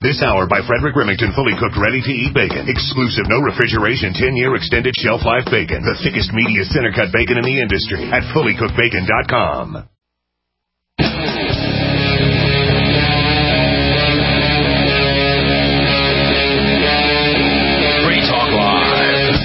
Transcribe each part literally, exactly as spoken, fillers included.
This hour by Frederick Remington, fully cooked, ready-to-eat bacon. Exclusive, no refrigeration, ten-year extended shelf life bacon. The thickest, meatiest center-cut bacon in the industry at fully cooked bacon dot com. Free Talk Live.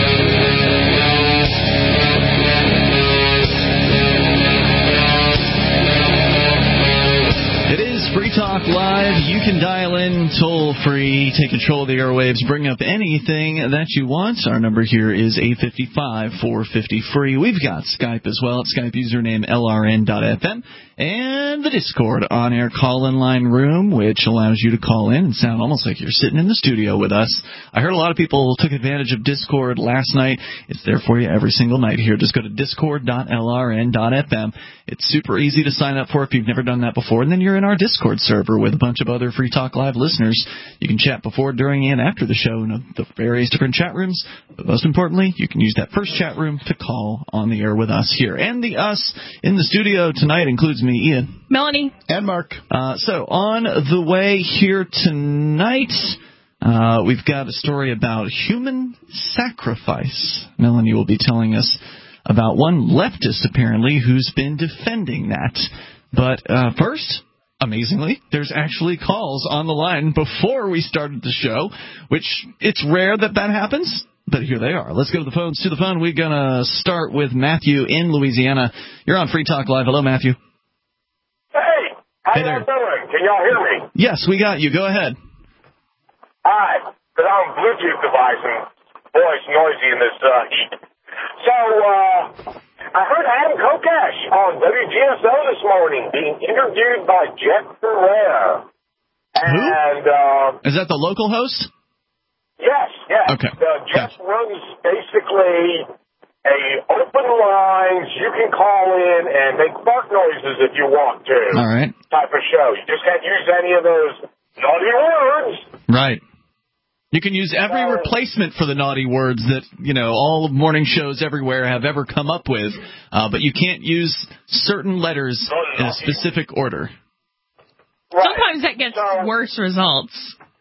It is Free Talk Live. You can dial in toll-free, take control of the airwaves, bring up anything that you want. Our number here is eight five five, four five zero, free. We've got Skype as well. Skype username L R N dot F M. And the Discord on-air call-in line room, which allows you to call in and sound almost like you're sitting in the studio with us. I heard a lot of people took advantage of Discord last night. It's there for you every single night here. Just go to discord dot L R N dot F M. It's super easy to sign up for if you've never done that before. And then you're in our Discord server with a bunch of other Free Talk Live listeners. You can chat before, during, and after the show in the various different chat rooms. But most importantly, you can use that first chat room to call on the air with us here. And the us in the studio tonight includes me, Ian, Melanie, and Mark. Uh, so on the way here tonight, uh, we've got a story about human sacrifice. Melanie will be telling us about one leftist, apparently, who's been defending that. But uh, first, amazingly, there's actually calls on the line before we started the show, which it's rare that that happens. But here they are. Let's go to the phones. To the phone, we're going to start with Matthew in Louisiana. You're on Free Talk Live. Hello, Matthew. Hey, how hey y'all doing? Can y'all hear me? Yes, we got you. Go ahead. All right, because I'm a Bluetooth device and boy, it's noisy in this uh, heat. So, uh, I heard Adam Kokesh on W G S O this morning being interviewed by Jeff Ferrer. Who? And, uh, Is that the local host? Yes, yes. Okay. Uh, Jeff okay. runs basically a open lines, you can call in and make fart noises if you want to. All right. Type of show. You just can't use any of those naughty words. Right. You can use every So, replacement for the naughty words that, you know, all morning shows everywhere have ever come up with, uh, but you can't use certain letters in a specific order. Right. Sometimes that gets So, worse results.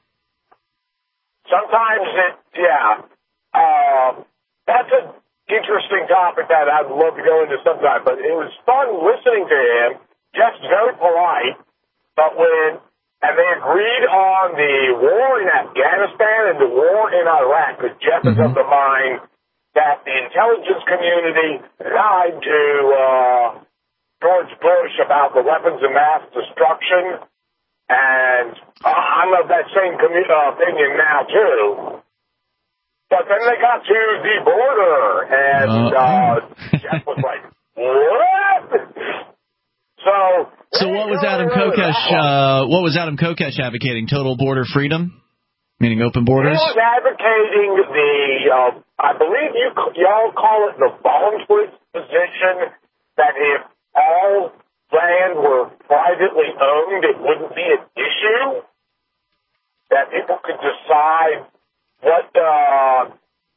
Sometimes it, yeah. Uh, that's an interesting topic that I'd love to go into sometime, but it was fun listening to him. Jeff's very polite, but when, and they agreed on the war in Afghanistan and the war in Iraq, because Jeff mm-hmm. is of the mind that the intelligence community lied to uh, George Bush about the weapons of mass destruction. And I'm of that same commu- uh, opinion now, too. But then they got to the border, and uh, Jeff was like, what? So, so what was Adam Kokesh, uh, what was Adam Kokesh advocating? Total border freedom? Meaning open borders? He was advocating the, uh, I believe you y'all call it the voluntary position, that if all land were privately owned, it wouldn't be an issue. That people could decide what, uh,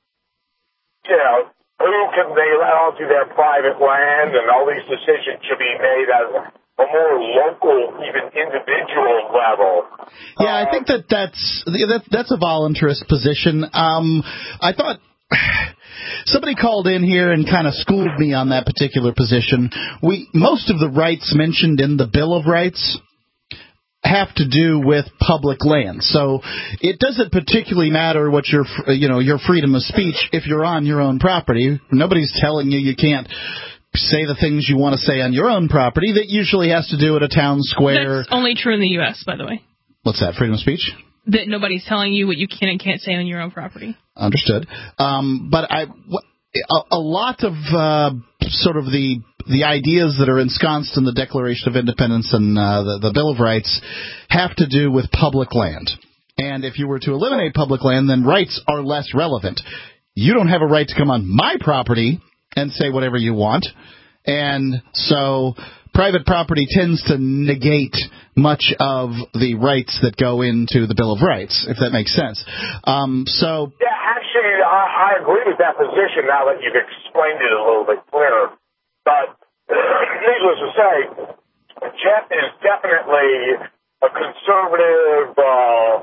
you know, who can they let onto their private land, and all these decisions should be made at a more local, even individual level. Yeah, I think that that's that, that's a voluntarist position. Um, I thought. Somebody called in here and kind of schooled me on that particular position. We most of the rights mentioned in the Bill of Rights have to do with public land. So it doesn't particularly matter what your, you know, your freedom of speech if you're on your own property. Nobody's telling you you can't say the things you want to say on your own property. That usually has to do at a town square. That's only true in the U S, by the way. What's that, freedom of speech? That nobody's telling you what you can and can't say on your own property. Understood. Um, but I, a, a lot of uh, sort of the the ideas that are ensconced in the Declaration of Independence and uh, the, the Bill of Rights have to do with public land. And if you were to eliminate public land, then rights are less relevant. You don't have a right to come on my property and say whatever you want. And so private property tends to negate much of the rights that go into the Bill of Rights, if that makes sense. Um, so, yeah, actually, I, I agree with that position now that you've explained it a little bit clearer. But needless to say, Jeff is definitely a conservative, uh,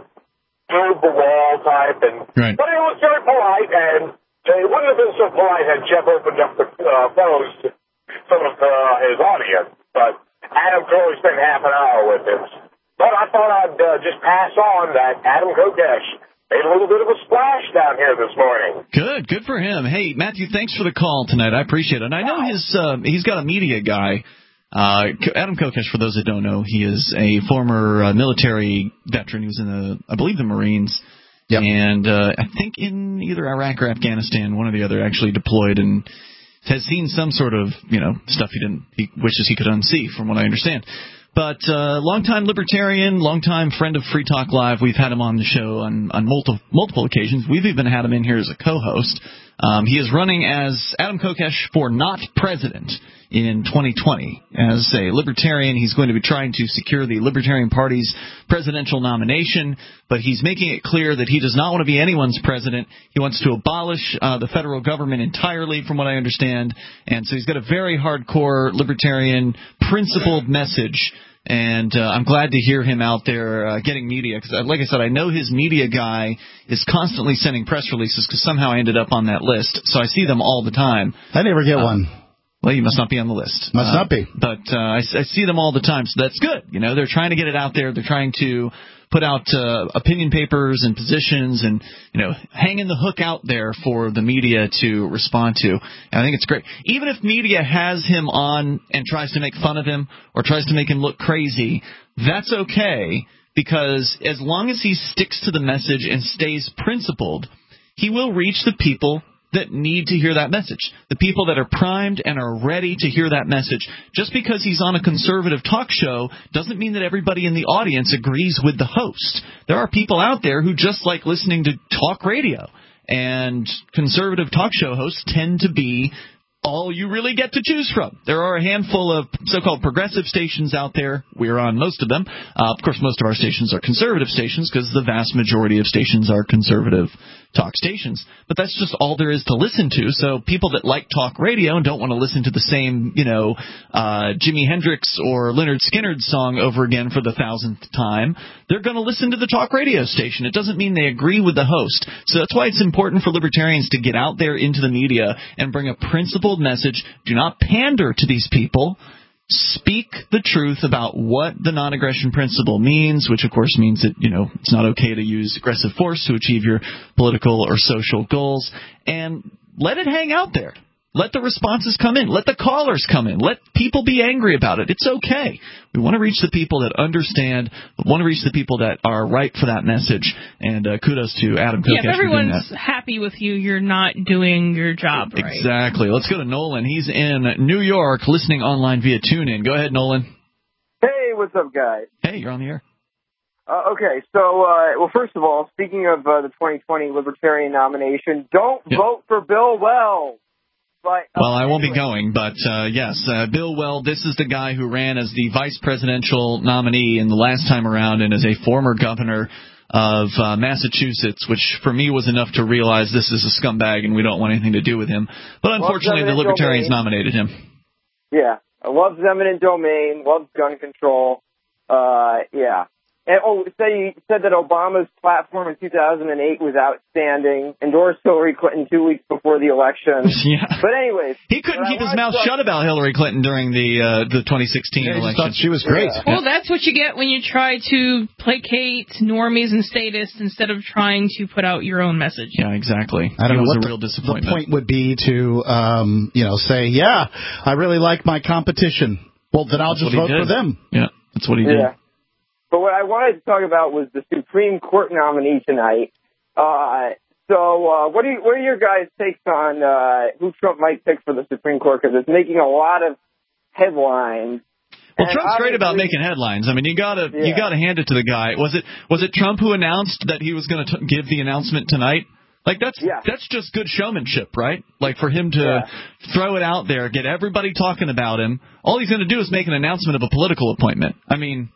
the wall type, and right. but it was very polite, and it wouldn't have been so polite had Jeff opened up the uh, phones to some of uh, his audience. But Adam Crowley spent half an hour with him. But I thought I'd uh, just pass on that Adam Kokesh made a little bit of a splash down here this morning. Good, good for him. Hey, Matthew, thanks for the call tonight. I appreciate it. And I know his uh, he's got a media guy. Uh, Adam Kokesh, for those that don't know, he is a former uh, military veteran. He was in the, I believe, the Marines. Yep. And uh, I think in either Iraq or Afghanistan, one or the other, actually deployed and has seen some sort of, you know, stuff he didn't, he wishes he could unsee, from what I understand. But uh, longtime libertarian, longtime friend of Free Talk Live. We've had him on the show on, on multiple, multiple occasions. We've even had him in here as a co-host. Um, he is running as Adam Kokesh for not president in twenty twenty. As a libertarian, he's going to be trying to secure the Libertarian Party's presidential nomination, but he's making it clear that he does not want to be anyone's president. He wants to abolish uh, the federal government entirely, from what I understand, and so he's got a very hardcore libertarian, principled message. And uh, I'm glad to hear him out there uh, getting media, because, uh, like I said, I know his media guy is constantly sending press releases, because somehow I ended up on that list, so I see them all the time. I never get uh, one. Well, you must not be on the list. Must uh, not be. But uh, I, I see them all the time, so that's good. You know, they're trying to get it out there. They're trying to put out uh, opinion papers and positions and, you know, hanging the hook out there for the media to respond to. And I think it's great. Even if media has him on and tries to make fun of him or tries to make him look crazy, that's okay, because as long as he sticks to the message and stays principled, he will reach the people that need to hear that message, the people that are primed and are ready to hear that message. Just because he's on a conservative talk show doesn't mean that everybody in the audience agrees with the host. There are people out there who just like listening to talk radio, and conservative talk show hosts tend to be all you really get to choose from. There are a handful of so-called progressive stations out there. We're on most of them. Uh, of course, most of our stations are conservative stations, because the vast majority of stations are conservative talk stations. But that's just all there is to listen to. So people that like talk radio and don't want to listen to the same, you know, uh, Jimi Hendrix or Lynyrd Skynyrd song over again for the thousandth time, they're going to listen to the talk radio station. It doesn't mean they agree with the host. So that's why it's important for libertarians to get out there into the media and bring a principled message. Do not pander to these people. Speak the truth about what the non-aggression principle means, which of course means that, you know, it's not okay to use aggressive force to achieve your political or social goals, and let it hang out there. Let the responses come in. Let the callers come in. Let people be angry about it. It's okay. We want to reach the people that understand. We want to reach the people that are right for that message. And uh, kudos to Adam Kokesh. Yeah, if everyone's for doing that. happy with you, you're not doing your job right. Exactly. Let's go to Nolan. He's in New York, listening online via TuneIn. Go ahead, Nolan. Hey, what's up, guys? Hey, you're on the air. Uh, okay, so, uh, well, first of all, speaking of uh, the twenty twenty Libertarian nomination, don't yep. vote for Bill Weld. But, uh, well, I won't anyway. be going, but uh, yes, uh, Bill Weld, this is the guy who ran as the vice presidential nominee in the last time around, and as a former governor of uh, Massachusetts, which for me was enough to realize this is a scumbag and we don't want anything to do with him. But unfortunately, the Libertarians domain. nominated him. Yeah, loves eminent domain, loves gun control. Uh, yeah. And, oh, say you said that Obama's platform in two thousand eight was outstanding, endorsed Hillary Clinton two weeks before the election. Yeah. But anyways. He couldn't keep his mouth shut about Hillary Clinton during the uh, the twenty sixteen yeah, election. Thought she was great. Yeah. Well, that's what you get when you try to placate normies and statists instead of trying to put out your own message. Yeah, exactly. I don't it know was what a real the, disappointment. The point would be to, um, you know, say, yeah, I really like my competition. Well, then I'll that's just vote for them. Yeah, that's what he yeah. did. But what I wanted to talk about was the Supreme Court nominee tonight. Uh, so uh, what, do you, what are your guys' takes on uh, who Trump might pick for the Supreme Court? Because it's making a lot of headlines. Well, and Trump's great about making headlines. I mean, you gotta yeah. you gotta hand it to the guy. Was it was it Trump who announced that he was going to give the announcement tonight? Like that's yeah. that's just good showmanship, right? Like for him to yeah. throw it out there, get everybody talking about him. All he's going to do is make an announcement of a political appointment. I mean.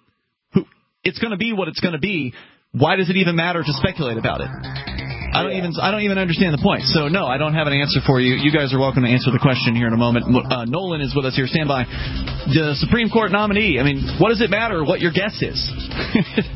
It's going to be what it's going to be. Why does it even matter to speculate about it? I don't even I don't even understand the point. So, no, I don't have an answer for you. You guys are welcome to answer the question here in a moment. Uh, Nolan is with us here. Stand by. The Supreme Court nominee. I mean, what does it matter what your guess is?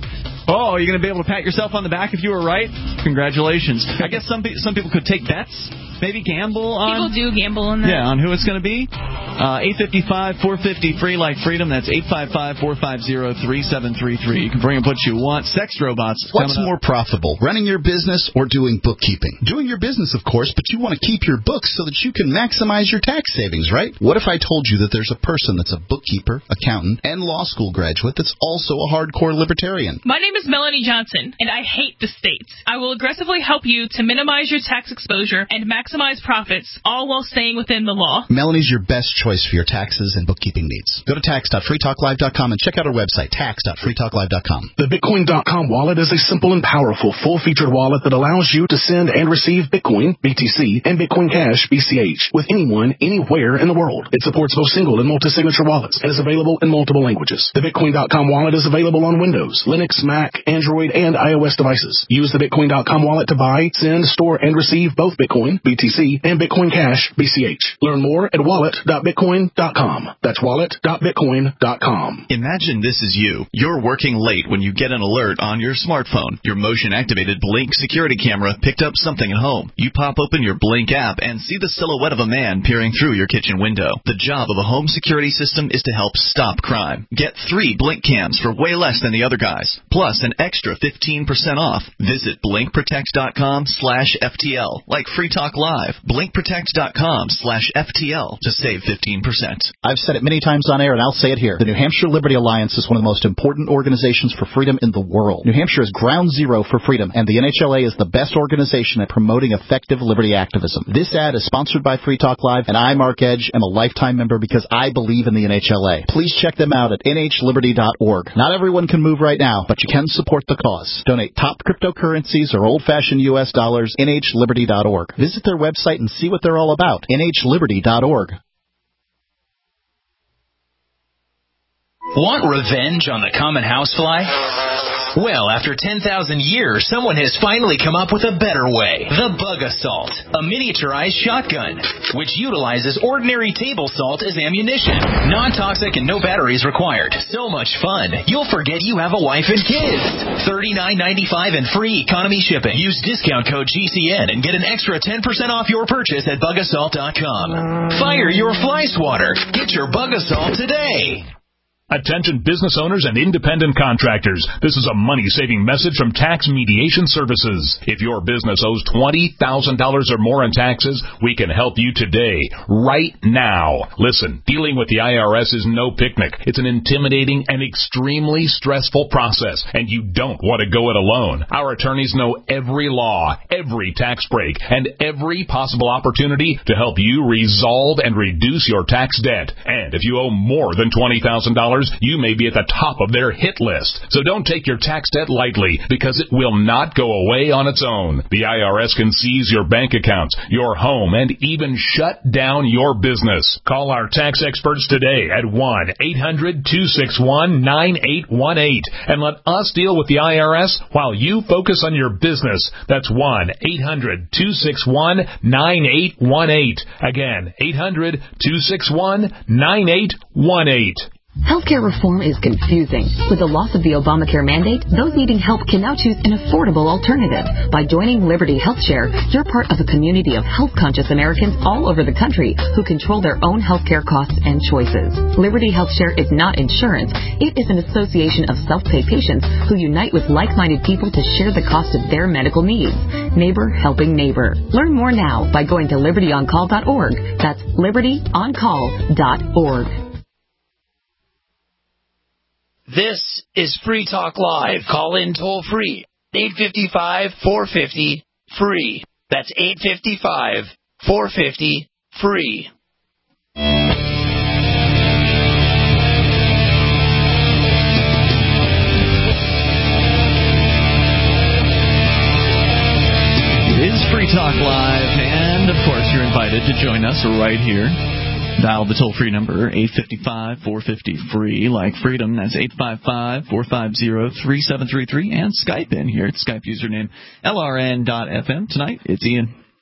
Oh, you're going to be able to pat yourself on the back if you were right? Congratulations. I guess some, pe- some people could take bets, maybe gamble on... People do gamble on that. Yeah, on who it's going to be. Uh, eight five five, four five zero, free like freedom. That's eight five five, four five zero, three seven three three. You can bring up what you want. Sex robots. What's more profitable, running your business or doing bookkeeping? Doing your business, of course, but you want to keep your books so that you can maximize your tax savings, right? What if I told you that there's a person that's a bookkeeper, accountant, and law school graduate that's also a hardcore libertarian? My name is Melanie Johnson, and I hate the state. I will aggressively help you to minimize your tax exposure and maximize profits, all while staying within the law. Melanie's your best choice for your taxes and bookkeeping needs. Go to tax dot free talk live dot com and check out our website, tax dot free talk live dot com. The Bitcoin dot com wallet is a simple and powerful, full-featured wallet that allows you to send and receive Bitcoin, B T C, and Bitcoin Cash, B C H, with anyone, anywhere in the world. It supports both single and multi-signature wallets and is available in multiple languages. The Bitcoin dot com wallet is available on Windows, Linux, Mac, Android, and iOS devices. Use the Bitcoin dot com wallet to buy, send, store, and receive both Bitcoin, B T C, and Bitcoin Cash, B C H. Learn more at wallet dot bitcoin dot com. That's wallet dot bitcoin dot com. Imagine this is you. You're working late when you get an alert on your smartphone. Your motion-activated Blink security camera picked up something at home. You pop open your Blink app and see the silhouette of a man peering through your kitchen window. The job of a home security system is to help stop crime. Get three Blink cams for way less than the other guys, plus an extra fifteen percent off. Visit blink protect dot com slash F T L, like Free Talk Live. blink protect dot com slash F T L to save fifteen percent. I've said it many times on air, and I'll say it here. The New Hampshire Liberty Alliance is one of the most important organizations for freedom in the world. New Hampshire is ground zero for freedom, and the N H L A is the best organization at promoting effective liberty activism. This ad is sponsored by Free Talk Live, and I, Mark Edge, am a lifetime member because I believe in the N H L A. Please check them out at N H liberty dot org. Not everyone can move right now, but you can support the cause. Donate top cryptocurrencies or old-fashioned U S dollars, N H liberty dot org. Visit their website and see what they're all about, N H liberty dot org. Want revenge on the common housefly? Well, after ten thousand years, someone has finally come up with a better way. The Bug Assault, a miniaturized shotgun, which utilizes ordinary table salt as ammunition. Non-toxic and no batteries required. So much fun, you'll forget you have a wife and kids. thirty-nine ninety-five and free economy shipping. Use discount code G C N and get an extra ten percent off your purchase at bug assault dot com. Fire your fly swatter. Get your Bug Assault today. Attention business owners and independent contractors. This is a money-saving message from Tax Mediation Services. If your business owes twenty thousand dollars or more in taxes, we can help you today, right now. Listen, dealing with the I R S is no picnic. It's an intimidating and extremely stressful process, and you don't want to go it alone. Our attorneys know every law, every tax break, and every possible opportunity to help you resolve and reduce your tax debt. And if you owe more than twenty thousand dollars, you may be at the top of their hit list. So don't take your tax debt lightly, because it will not go away on its own. The I R S can seize your bank accounts, your home, and even shut down your business. Call our tax experts today at one eight hundred two six one nine eight one eight and let us deal with the I R S while you focus on your business. That's one eight hundred two six one nine eight one eight. Again, eight hundred two six one nine eight one eight. Healthcare reform is confusing. With the loss of the Obamacare mandate, those needing help can now choose an affordable alternative. By joining Liberty HealthShare, you're part of a community of health-conscious Americans all over the country who control their own healthcare costs and choices. Liberty HealthShare is not insurance. It is an association of self-pay patients who unite with like-minded people to share the cost of their medical needs. Neighbor helping neighbor. Learn more now by going to liberty on call dot org. That's liberty on call dot org. This is Free Talk Live. Call in toll free. eight five five, four five zero, free. That's eight five five, four five zero, free. It is Free Talk Live, and of course you're invited to join us right here. Dial the toll-free number, eight five five, four five zero, free, like freedom. That's eight five five, four five zero, three seven three three. And Skype in here. It's Skype username L R N dot F M. Tonight, it's Ian.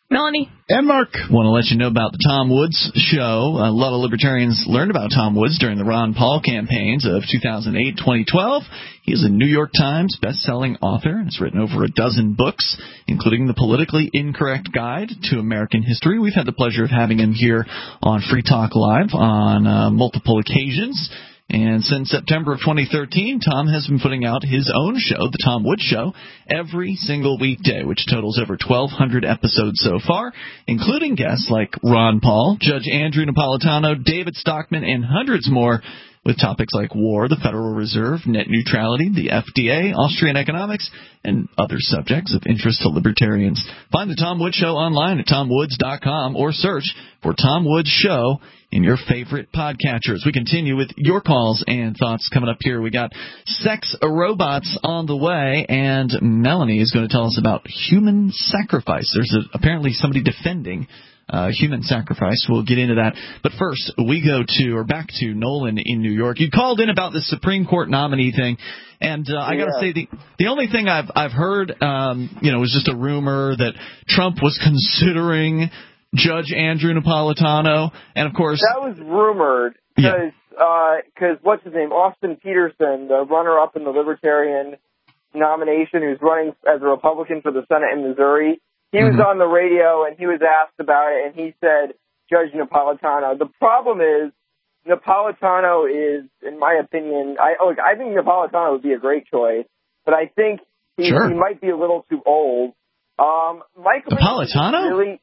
Melanie. And Mark. Want to let you know about the Tom Woods Show. A lot of libertarians learned about Tom Woods during the Ron Paul campaigns of two thousand eight to twenty twelve. He is a New York Times best-selling author and has written over a dozen books, including The Politically Incorrect Guide to American History. We've had the pleasure of having him here on Free Talk Live on uh, multiple occasions. And since September of twenty thirteen, Tom has been putting out his own show, The Tom Woods Show, every single weekday, which totals over twelve hundred episodes so far, including guests like Ron Paul, Judge Andrew Napolitano, David Stockman, and hundreds more, with topics like war, the Federal Reserve, net neutrality, the F D A, Austrian economics, and other subjects of interest to libertarians. Find the Tom Woods Show online at tom woods dot com or search for Tom Woods Show in your favorite podcatchers. We continue with your calls and thoughts coming up here. We got Sex Robots on the way, and Melanie is going to tell us about human sacrifice. There's a, apparently somebody defending Uh, human sacrifice. We'll get into that. But first, we go to, or back to Nolan in New York. You called in about the Supreme Court nominee thing, and uh, I got to Yeah. say, the the only thing I've I've heard, um, you know, was just a rumor that Trump was considering Judge Andrew Napolitano, and of course... That was rumored, because yeah. uh, what's his name? Austin Peterson, the runner-up in the Libertarian nomination who's running as a Republican for the Senate in Missouri, he was Mm-hmm. on the radio, and he was asked about it, and he said, Judge Napolitano. The problem is, Napolitano is, in my opinion, I oh, I think Napolitano would be a great choice, but I think he, sure. he might be a little too old. Um, Michael Napolitano? Really,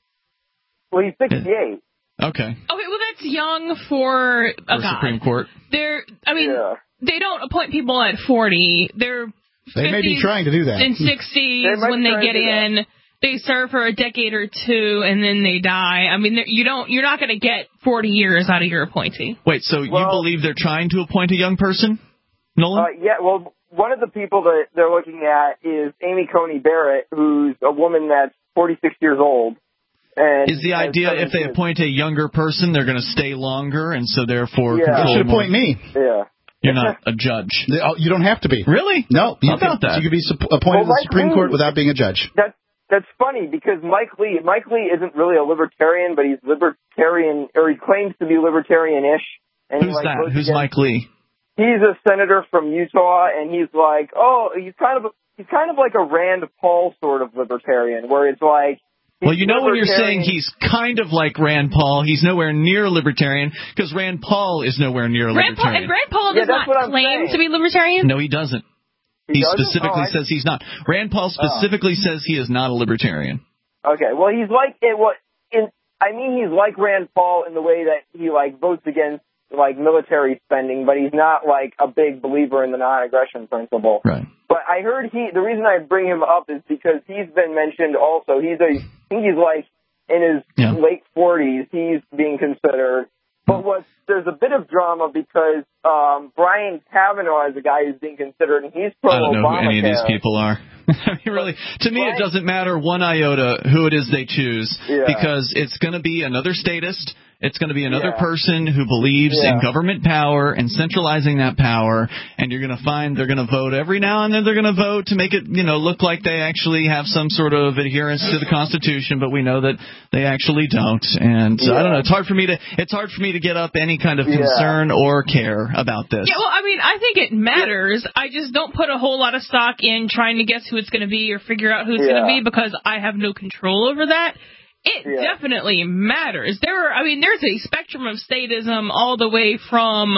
well, he's sixty-eight. Okay. Okay, well, that's young for a For guy. Supreme Court. They're, I mean, Yeah. they don't appoint people at forty. They're They may be fifties trying to do that. and sixties They might when be they trying to get do that. in. They serve for a decade or two, and then they die. I mean, they're- you don't, you're not going to get forty years out of your appointee. Wait, so you Well- believe they're trying to appoint a young person, Nolan? Uh, yeah, well, one of the people that they're looking at is Amy Coney Barrett, who's a woman that's forty-six years old. And Is the has idea seven if they kids. appoint a younger person, they're going to stay longer, and so therefore Yeah. You control should more? appoint me. Yeah. You're not a judge. They- oh, You don't have to be. Really? No. You How about can, that? You can be sup- appointed Well, to the Mike Supreme Lee- Court without being a judge. That's that's funny because Mike Lee, Mike Lee isn't really a libertarian, but he's libertarian, or he claims to be libertarian-ish. And he, Who's like, that? votes Who's against- Mike Lee? He's a senator from Utah, and he's like, oh, he's kind of a, he's kind of like a Rand Paul sort of libertarian, where it's like. he's Well, you know when you're saying libertarian- he's kind of like Rand Paul, he's nowhere near libertarian, because Rand Paul is nowhere near a Rand Paul, libertarian. and Rand Paul Yeah, does that's what not I'm claim saying. to be libertarian. No, he doesn't. He, He doesn't? specifically Oh, I- says he's not. Rand Paul specifically says he is not a libertarian. Okay, well, he's like it. What in? I mean, he's like Rand Paul in the way that he like votes against like military spending, but he's not like a big believer in the non-aggression principle. Right. But I heard he. The reason I bring him up is because he's been mentioned also. He's a. I think he's like in his Yeah. late forties. He's being considered. But what there's a bit of drama because um, Brian Kavanaugh is a guy who's being considered, and he's pro I don't know who any of these Obamacare. people are. I mean, really, to me, it Right. doesn't matter one iota who it is they choose, Yeah. because it's going to be another statist. It's going to be another Yeah. person who believes Yeah. in government power and centralizing that power, and you're going to find they're going to vote every now and then. They're going to vote to make it, you know, look like they actually have some sort of adherence to the Constitution, but we know that they actually don't. And uh, I don't know. It's hard for me to. It's hard for me to get up any kind of Yeah. concern or care about this. Yeah, well, I mean, I think it matters. I just don't put a whole lot of stock in trying to guess who it's going to be or figure out who it's Yeah. going to be because I have no control over that. It Yeah. definitely matters. There are, I mean, there's a spectrum of statism all the way from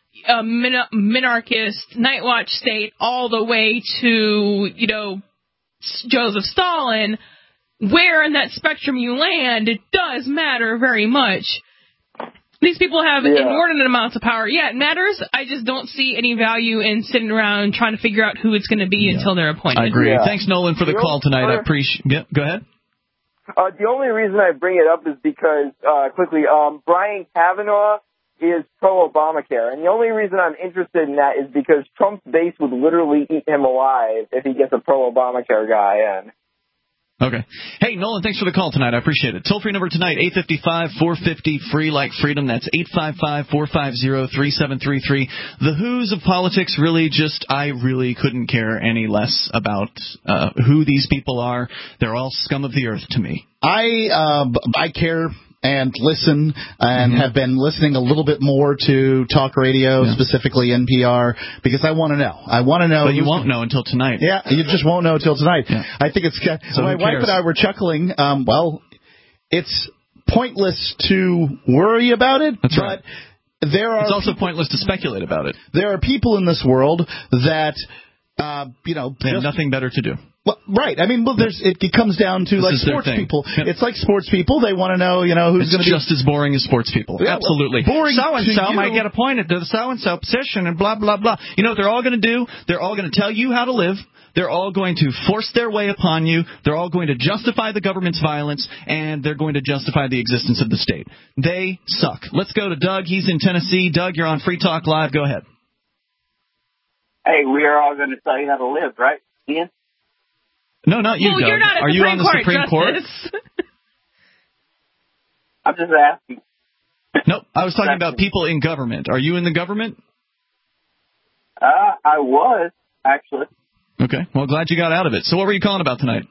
a min- minarchist night watch state all the way to, you know, Joseph Stalin. Where in that spectrum you land, it does matter very much. These people have Yeah. inordinate amounts of power. Yeah, it matters. I just don't see any value in sitting around trying to figure out who it's going to be Yeah. until they're appointed. I agree. Yeah. Thanks, Nolan, for the You know, call tonight. I uh, appreciate. Yeah, go ahead. Uh, the only reason I bring it up is because, uh, quickly, um, Brian Kavanaugh is pro-Obamacare. And the only reason I'm interested in that is because Trump's base would literally eat him alive if he gets a pro-Obamacare guy in. Okay. Hey, Nolan, thanks for the call tonight. I appreciate it. Toll-free number tonight, eight five five, four five zero, free like freedom. That's eight five five, four five zero, three seven three three. The who's of politics really just, I really couldn't care any less about uh, who these people are. They're all scum of the earth to me. I uh, I care and listen and mm-hmm. have been listening a little bit more to talk radio, yeah. specifically N P R, because I want to know. I want to know. But you won't know until tonight. Yeah, you just won't know until tonight. Yeah. I think it's so my wife and I were chuckling. Um, well, it's pointless to worry about it. That's but right. There are it's also people, pointless to speculate about it. There are people in this world that, uh, you know, they just, have nothing better to do. Well, right. I mean, well, there's it, it comes down to this like sports people. Yep. It's like sports people. They want to know, you know, who's going to be just as boring as sports people. Yeah, Absolutely. Well, boring. So and so you. might get appointed to the so and so position and blah blah blah. You know what they're all going to do? They're all going to tell you how to live. They're all going to force their way upon you. They're all going to justify the government's violence, and they're going to justify the existence of the state. They suck. Let's go to Doug. He's in Tennessee. Doug, you're on Free Talk Live. Go ahead. Hey, we are all going to tell you how to live, right, Ian? No, not you, well, Doug. You're not Are you on the Court Supreme Court? I'm just asking. Nope. I was talking about people in government. Are you in the government? Uh, I was, actually. Okay. Well, glad you got out of it. So what were you calling about tonight?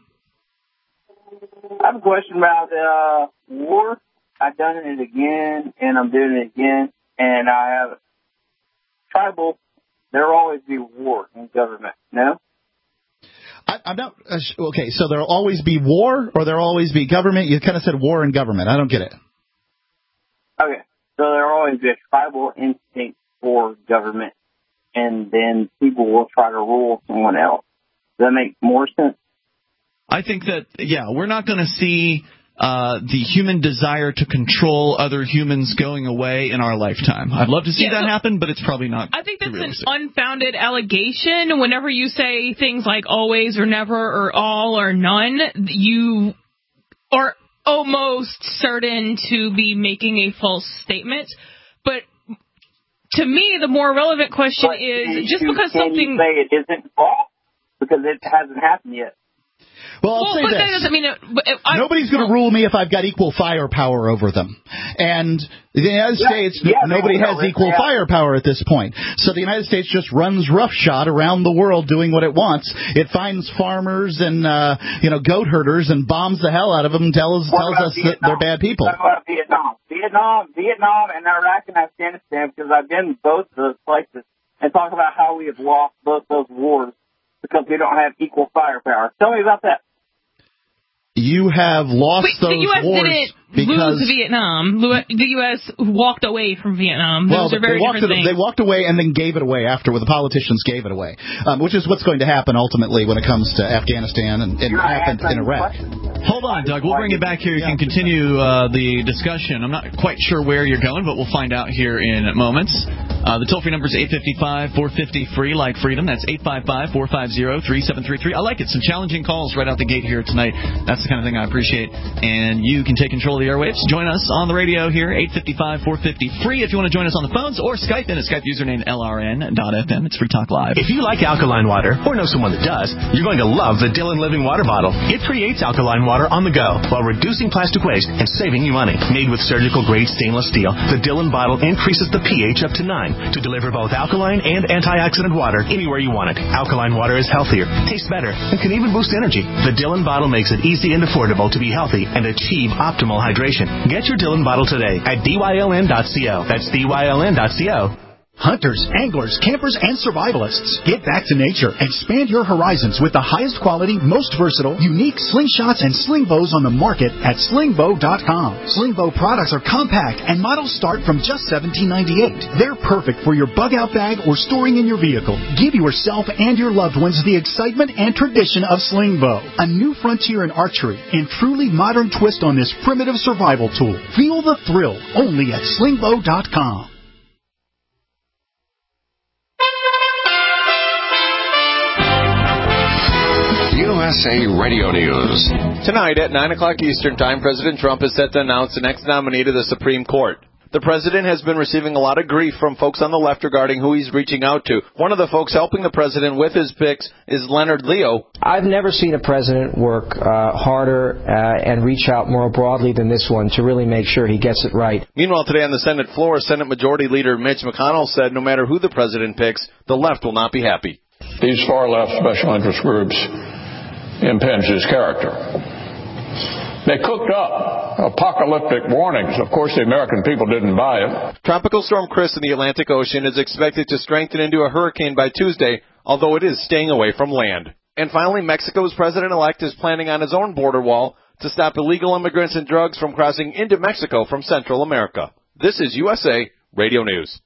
I have a question about uh, war. I've done it again, and I'm doing it again. And I have tribal. There will always be war in government, no? I, I'm not uh, okay. So there'll always be war, or there'll always be government. You kind of said war and government. I don't get it. Okay, so there'll always be a tribal instinct for government, and then people will try to rule someone else. Does that make more sense? I think that yeah, we're not going to see uh, the human desire to control other humans going away in our lifetime. I'd love to see yeah, that happen, but it's probably not. I think that's realistic. an unfounded allegation. Whenever you say things like always or never or all or none, you are almost certain to be making a false statement. But to me, the more relevant question but is just you, because can something. You say it isn't false because it hasn't happened yet. Well, I'll well, say but this. that doesn't mean it, but I, Nobody's going to rule me if I've got equal firepower over them. And the United yeah, States, yeah, nobody no, has no, equal yeah. firepower at this point. So the United States just runs roughshod around the world doing what it wants. It finds farmers and, uh, you know, goat herders and bombs the hell out of them and tells, tells us Vietnam? that they're bad people. What about Vietnam? Vietnam, Vietnam and Iraq and Afghanistan, because I've been in both those places, and talk about how we have lost both those wars because we don't have equal firepower. Tell me about that. You have lost Wait, those the U S wars didn't because lose Vietnam. The U S walked away from Vietnam. Well, Those are very they walked, different it, things. they walked away and then gave it away after, where the politicians gave it away, um, which is what's going to happen ultimately when it comes to Afghanistan and it happened in Iraq. Hold on, Doug. We'll bring you back here. You can continue uh, the discussion. I'm not quite sure where you're going, but we'll find out here in moments. Uh, the toll-free number is eight five five, four five zero, free like freedom. That's eight five five, four five zero, three seven three three. I like it. Some challenging calls right out the gate here tonight. That's the kind of thing I appreciate. And you can take control of the airwaves. Join us on the radio here, eight five five, four five zero, free if you want to join us on the phones, or Skype in at Skype username L R N dot F M. It's Free Talk Live. If you like alkaline water, or know someone that does, you're going to love the Dillon Living Water Bottle. It creates alkaline water on the go while reducing plastic waste and saving you money. Made with surgical-grade stainless steel, the Dillon bottle increases the pH up to nine to deliver both alkaline and antioxidant water anywhere you want it. Alkaline water is healthier, tastes better, and can even boost energy. The Dillon bottle makes it easy and affordable to be healthy and achieve optimal hydration. Get your Dillon bottle today at D Y L N dot co. That's D Y L N dot co. Hunters, anglers, campers, and survivalists. Get back to nature. Expand your horizons with the highest quality, most versatile, unique slingshots and sling bows on the market at sling bow dot com. Sling bow products are compact and models start from just seventeen ninety-eight. They're perfect for your bug out bag or storing in your vehicle. Give yourself and your loved ones the excitement and tradition of sling bow. A new frontier in archery and truly modern twist on this primitive survival tool. Feel the thrill only at sling bow dot com. U S A Radio News. Tonight at nine o'clock Eastern Time, President Trump is set to announce the next nominee to the Supreme Court. The president has been receiving a lot of grief from folks on the left regarding who he's reaching out to. One of the folks helping the president with his picks is Leonard Leo. I've never seen a president work uh, harder uh, and reach out more broadly than this one to really make sure he gets it right. Meanwhile, today on the Senate floor, Senate Majority Leader Mitch McConnell said no matter who the president picks, the left will not be happy. These far-left special interest groups impinge his character. They cooked up apocalyptic warnings. Of course, the American people didn't buy it. Tropical Storm Chris in the Atlantic Ocean is expected to strengthen into a hurricane by Tuesday, although it is staying away from land. And finally, Mexico's president-elect is planning on his own border wall to stop illegal immigrants and drugs from crossing into Mexico from Central America. This is U S A Radio News.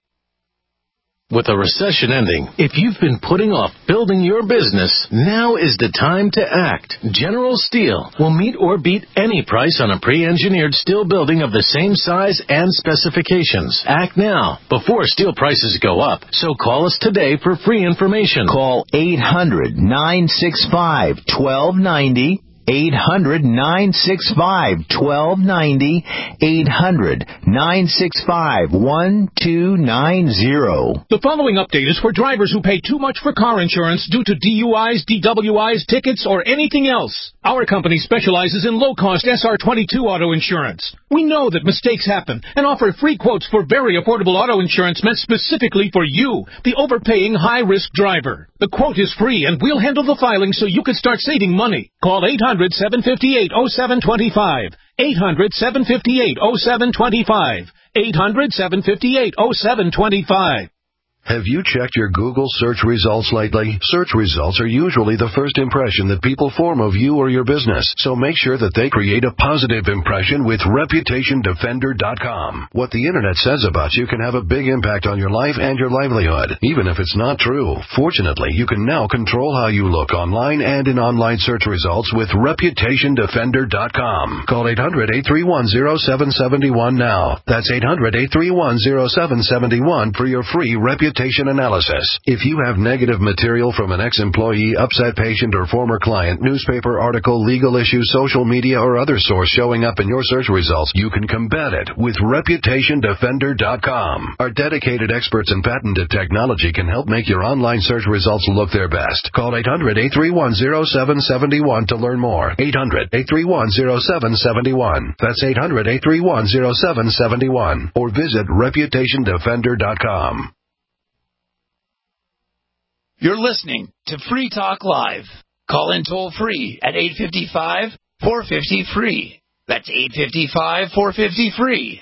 With a recession ending, if you've been putting off building your business, now is the time to act. General Steel will meet or beat any price on a pre-engineered steel building of the same size and specifications. Act now, before steel prices go up. So call us today for free information. Call eight hundred, nine six five, one two nine zero. eight hundred, nine six five, one two nine zero. eight hundred, nine six five, one two nine zero. The following update is for drivers who pay too much for car insurance due to D U Is, D W Is, tickets, or anything else. Our company specializes in low-cost S R twenty-two auto insurance. We know that mistakes happen and offer free quotes for very affordable auto insurance meant specifically for you, the overpaying high-risk driver. The quote is free, and we'll handle the filing so you can start saving money. Call eight hundred, seven five eight, oh seven two five. eight hundred, seven five eight, oh seven two five. eight hundred, seven five eight, oh seven two five. Have you checked your Google search results lately? Search results are usually the first impression that people form of you or your business, so make sure that they create a positive impression with Reputation Defender dot com. What the Internet says about you can have a big impact on your life and your livelihood, even if it's not true. Fortunately, you can now control how you look online and in online search results with Reputation Defender dot com. Call eight hundred, eight three one, oh seven seven one now. That's eight hundred, eight three one, oh seven seven one for your free Reputation analysis. If you have negative material from an ex-employee, upset patient, or former client, newspaper article, legal issue, social media, or other source showing up in your search results, you can combat it with Reputation Defender dot com. Our dedicated experts in patented technology can help make your online search results look their best. Call eight hundred, eight three one, oh seven seven one to learn more. eight hundred, eight three one, oh seven seven one. That's eight hundred, eight three one, oh seven seven one. Or visit Reputation Defender dot com. You're listening to Free Talk Live. Call in toll free at eight five five, four five zero, free. That's eight five five, four five zero, free.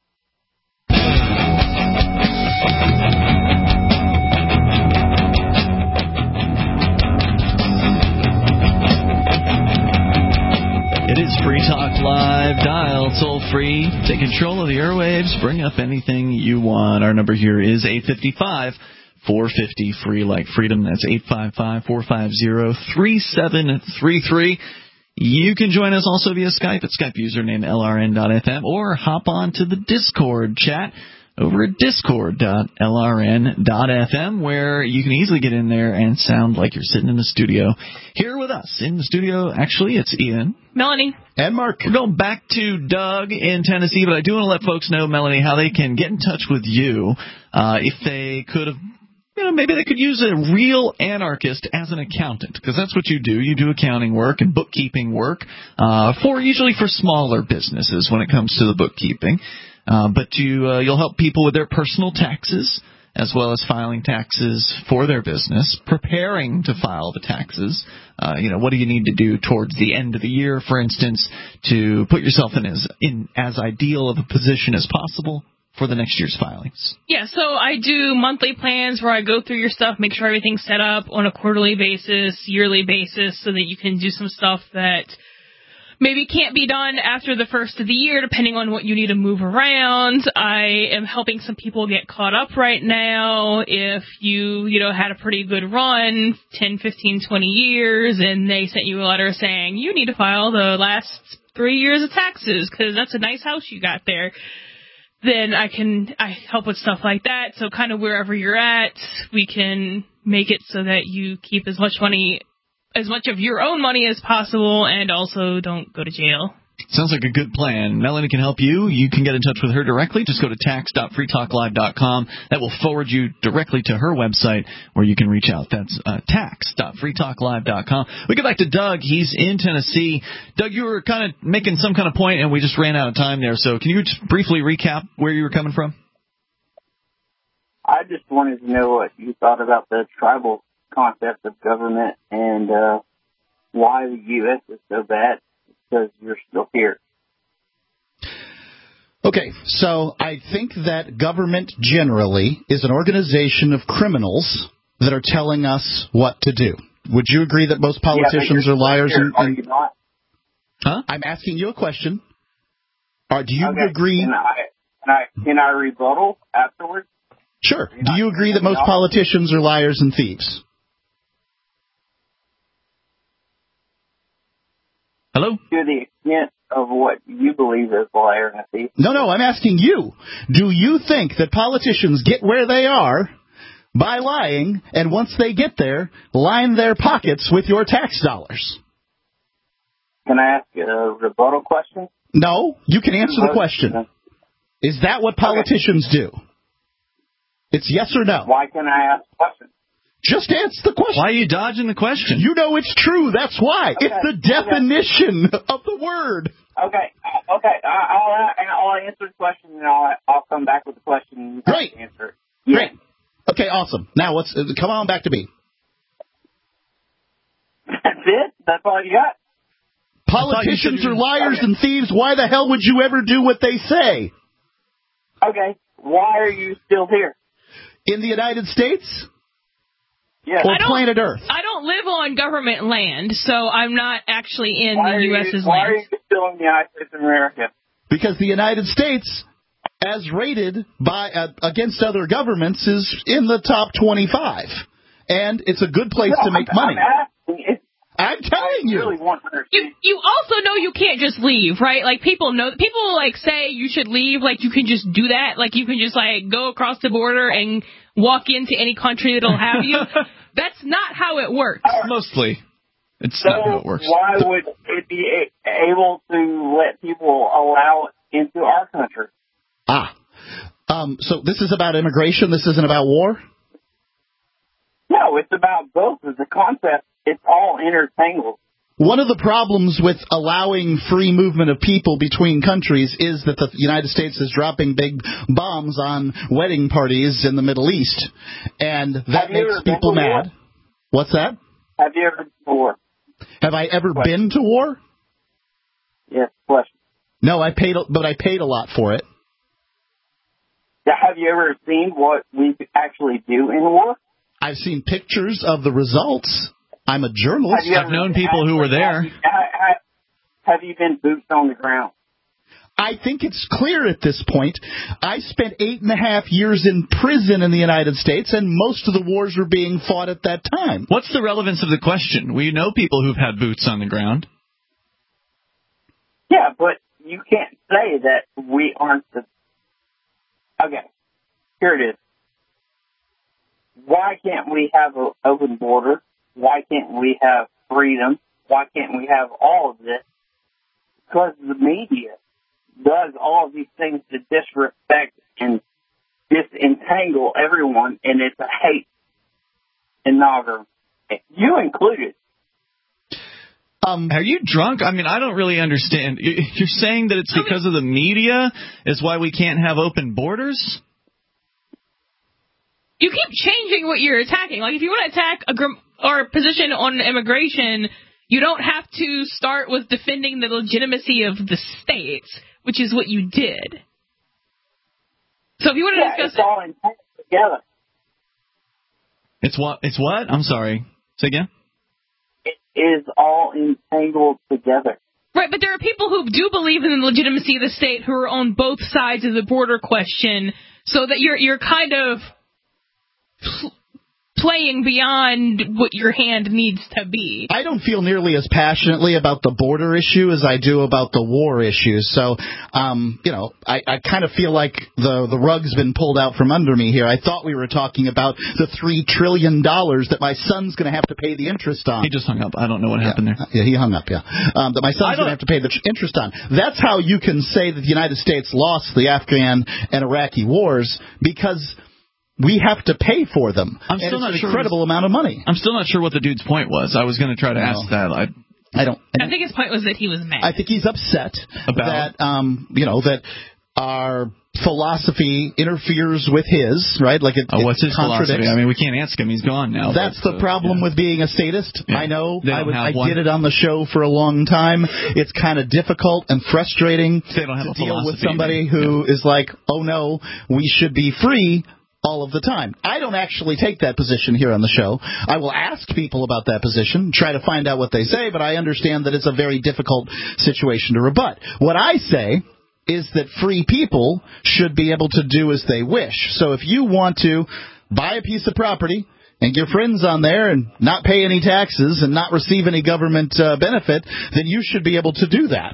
It is Free Talk Live. Dial toll free. Take control of the airwaves. Bring up anything you want. Our number here is eight five five, four five zero, free like freedom. That's eight five five, four five zero, three seven three three. You can join us also via Skype at Skype username L R N dot F M or hop on to the Discord chat over at discord dot L R N dot F M, where you can easily get in there and sound like you're sitting in the studio. Here with us in the studio, actually, it's Ian, Melanie, and Mark. We're going back to Doug in Tennessee, but I do want to let folks know, Melanie, how they can get in touch with you uh, if they could have. You know, maybe they could use a real anarchist as an accountant, because that's what you do. You do accounting work and bookkeeping work uh, for usually for smaller businesses when it comes to the bookkeeping. Uh, but you uh, you'll help people with their personal taxes as well as filing taxes for their business, preparing to file the taxes. Uh, you know, what do you need to do towards the end of the year, for instance, to put yourself in as in as ideal of a position as possible for the next year's filings? Yeah, so I do monthly plans where I go through your stuff, make sure everything's set up on a quarterly basis, yearly basis, so that you can do some stuff that maybe can't be done after the first of the year, depending on what you need to move around. I am helping some people get caught up right now. If you, you know, had a pretty good run, ten, fifteen, twenty years, and they sent you a letter saying, you need to file the last three years of taxes because that's a nice house you got there, then I can I help with stuff like that. So kind of wherever you're at, we can make it so that you keep as much money, as much of your own money as possible, and also don't go to jail. Sounds like a good plan. Melanie can help you. You can get in touch with her directly. Just go to tax dot free talk live dot com. That will forward you directly to her website where you can reach out. That's uh, tax dot free talk live dot com. We go back to Doug. He's in Tennessee. Doug, you were kind of making some kind of point, and we just ran out of time there. So can you just briefly recap where you were coming from? I just wanted to know what you thought about the tribal concept of government and uh, why the U S is so bad, because you're still here. Okay, so I think that government generally is an organization of criminals that are telling us what to do. Would you agree that most politicians yeah, are liars? Here, and, are and, you not? Huh? I'm asking you a question. Or do you okay. agree? Can I, can I, can I rebuttal afterwards? Sure. Do you agree that most politicians are liars and thieves? Hello? To the extent of what you believe is a liar and a thief. No, no, I'm asking you. Do you think that politicians get where they are by lying, and once they get there, line their pockets with your tax dollars? Can I ask a rebuttal question? No, you can answer the question. Is that what politicians okay. do? It's yes or no. Why can't I ask a question? Just answer the question. Why are you dodging the question? You know it's true. That's why. Okay. It's the definition okay. of the word. Okay. Okay. I'll, I'll answer the question, and I'll, I'll come back with the question. Great. Answer. Yeah. Great. Okay, awesome. Now, let's uh, come on back to me. That's it? That's all you got? Politicians you are liars okay. and thieves. Why the hell would you ever do what they say? Okay. Why are you still here? In the United States? Yes. Or planet Earth? I don't live on government land, so I'm not actually in why the U S's you, why land. Why are you still in the United States of America? Because the United States, as rated by uh, against other governments, is in the top twenty-five. And it's a good place no, to make I'm, money. I'm asking if I'm telling you. Really want to you. You also know you can't just leave, right? Like, people know, people, like, say you should leave, like, you can just do that. Like, you can just, like, go across the border and walk into any country that'll have you. That's not how it works. Mostly. It's so not how it works. Why would it be a- able to let people allow it into our country? Ah. Um, so this is about immigration? This isn't about war? No, it's about both. As a concept, it's all intertangled. One of the problems with allowing free movement of people between countries is that the United States is dropping big bombs on wedding parties in the Middle East, and that makes people mad. What's that? Have you ever been to war? Have I ever question. been to war? Yes, question. No, I paid, but I paid a lot for it. Have you ever seen what we actually do in war? I've seen pictures of the results. I'm a journalist. I've known people who were there. Have you, have, have you been boots on the ground? I think it's clear at this point. I spent eight and a half years in prison in the United States, and most of the wars were being fought at that time. What's the relevance of the question? We know people who've had boots on the ground. Yeah, but you can't say that we aren't the... Okay, here it is. Why can't we have an open border? Why can't we have freedom? Why can't we have all of this? Because the media does all of these things to disrespect and disentangle everyone, and it's a hate inaugural. You included. Um, Are you drunk? I mean, I don't really understand. You're saying that it's because of the media is why we can't have open borders? You keep changing what you're attacking. Like, if you want to attack a gr- or a position on immigration, you don't have to start with defending the legitimacy of the states, which is what you did. So if you want to yeah, discuss it's all entangled together. It's what? It's what? I'm sorry. Say again? It is all entangled together. Right, but there are people who do believe in the legitimacy of the state who are on both sides of the border question, so that you're you're kind of pl- playing beyond what your hand needs to be. I don't feel nearly as passionately about the border issue as I do about the war issue. So, um, you know, I, I kind of feel like the the rug's been pulled out from under me here. I thought we were talking about the three trillion dollars that my son's going to have to pay the interest on. He just hung up. I don't know what happened yeah. there. Yeah, he hung up, yeah. Um, that my son's going to have to pay the interest on. That's how you can say that the United States lost the Afghan and Iraqi wars, because we have to pay for them. I'm still and not it's sure an incredible amount of money. I'm still not sure what the dude's point was. I was going to try to no. ask that. I, I don't. I, I think his point was that he was mad. I think he's upset about that, um, you know, that our philosophy interferes with his, right? Like it, oh, what's it his philosophy? contradicts. I mean, we can't ask him. He's gone now. That's but, the problem uh, yeah. with being a statist. Yeah. I know. They I, don't would, have I one. did it on the show for a long time. It's kind of difficult and frustrating they don't have to a deal with philosophy, somebody who yeah. is like, oh, no, we should be free all of the time. I don't actually take that position here on the show. I will ask people about that position, try to find out what they say, but I understand that it's a very difficult situation to rebut. What I say is that free people should be able to do as they wish. So if you want to buy a piece of property and get friends on there and not pay any taxes and not receive any government uh, benefit, then you should be able to do that.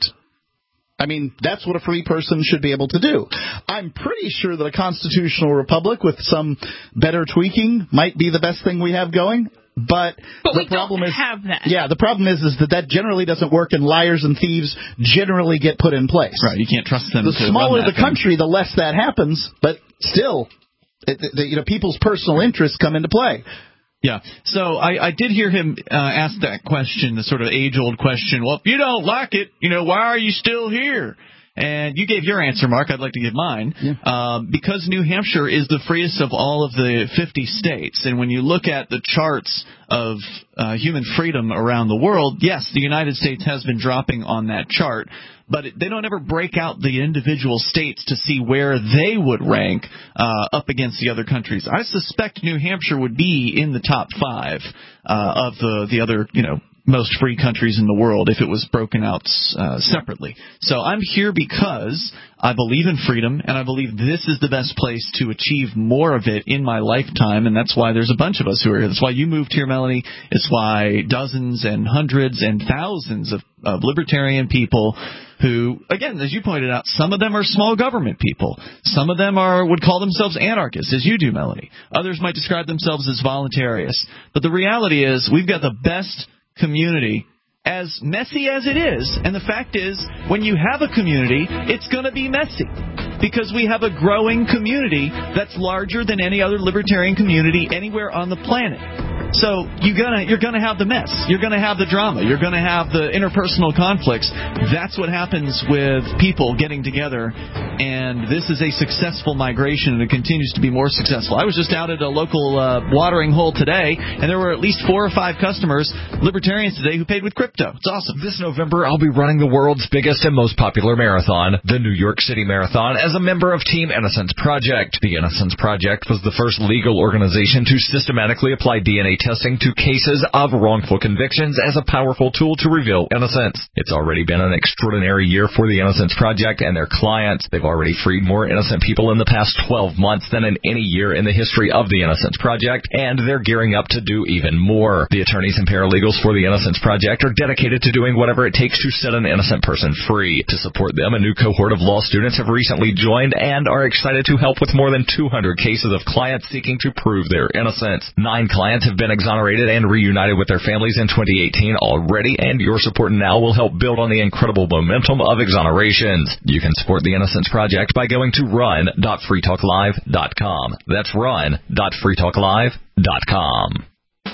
I mean, that's what a free person should be able to do. I'm pretty sure that a constitutional republic with some better tweaking might be the best thing we have going. But, but the we problem don't is, have that. Yeah, the problem is is that that generally doesn't work, and liars and thieves generally get put in place. Right, you can't trust them. The to smaller run that the country, the less that happens. But still, it, the, you know, people's personal interests come into play. Yeah. So I, I did hear him uh, ask that question, the sort of age-old question. Well, if you don't like it, you know, why are you still here? And you gave your answer, Mark. I'd like to give mine. Yeah. Um, because New Hampshire is the freest of all of the fifty states, and when you look at the charts of uh, human freedom around the world, yes, the United States has been dropping on that chart, but they don't ever break out the individual states to see where they would rank uh, up against the other countries. I suspect New Hampshire would be in the top five uh, of the, the other, you know, most free countries in the world if it was broken out uh, separately. So I'm here because I believe in freedom, and I believe this is the best place to achieve more of it in my lifetime, and that's why there's a bunch of us who are here. That's why you moved here, Melanie. It's why dozens and hundreds and thousands of, of libertarian people who, again, as you pointed out, some of them are small government people. Some of them are would call themselves anarchists, as you do, Melanie. Others might describe themselves as voluntarists. But the reality is we've got the best community, as messy as it is. And the fact is, when you have a community, it's going to be messy, because we have a growing community that's larger than any other libertarian community anywhere on the planet. So you're gonna you're gonna have the mess. You're gonna have the drama. You're gonna have the interpersonal conflicts. That's what happens with people getting together. And this is a successful migration, and it continues to be more successful. I was just out at a local uh, watering hole today, and there were at least four or five customers, libertarians today, who paid with crypto. It's awesome. This November, I'll be running the world's biggest and most popular marathon, the New York City Marathon, as a member of Team Innocence Project. The Innocence Project was the first legal organization to systematically apply D N A testing to cases of wrongful convictions as a powerful tool to reveal innocence. It's already been an extraordinary year for the Innocence Project and their clients. They've already freed more innocent people in the past twelve months than in any year in the history of the Innocence Project, and they're gearing up to do even more. The attorneys and paralegals for the Innocence Project are dedicated to doing whatever it takes to set an innocent person free. To support them, a new cohort of law students have recently joined and are excited to help with more than two hundred cases of clients seeking to prove their innocence. Nine clients have been exonerated and reunited with their families in twenty eighteen already, and your support now will help build on the incredible momentum of exonerations. You can support the Innocence Project by going to run dot free talk live dot com. That's run dot free talk live dot com.